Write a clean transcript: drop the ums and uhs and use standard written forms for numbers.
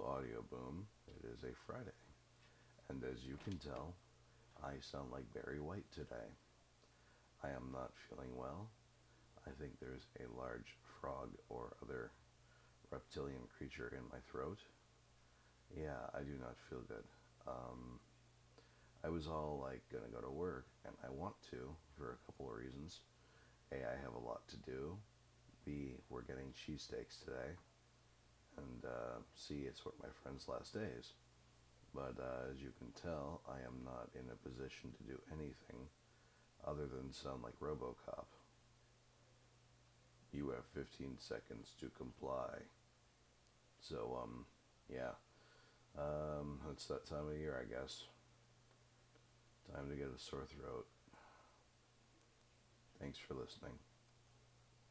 Audio Boom. It is a Friday, and as you can tell, I sound like Barry White today. I am not feeling well. I think there's a large frog or other reptilian creature in my throat. Yeah, I do not feel good. I was all like gonna go to work, and I want to for a couple of reasons. A, I have a lot to do. B, we're getting cheesesteaks today. And C, it's one of my friend's last days. But as you can tell, I am not in a position to do anything other than sound like RoboCop. You have 15 seconds to comply. So, yeah. It's that time of year, I guess. Time to get a sore throat. Thanks for listening.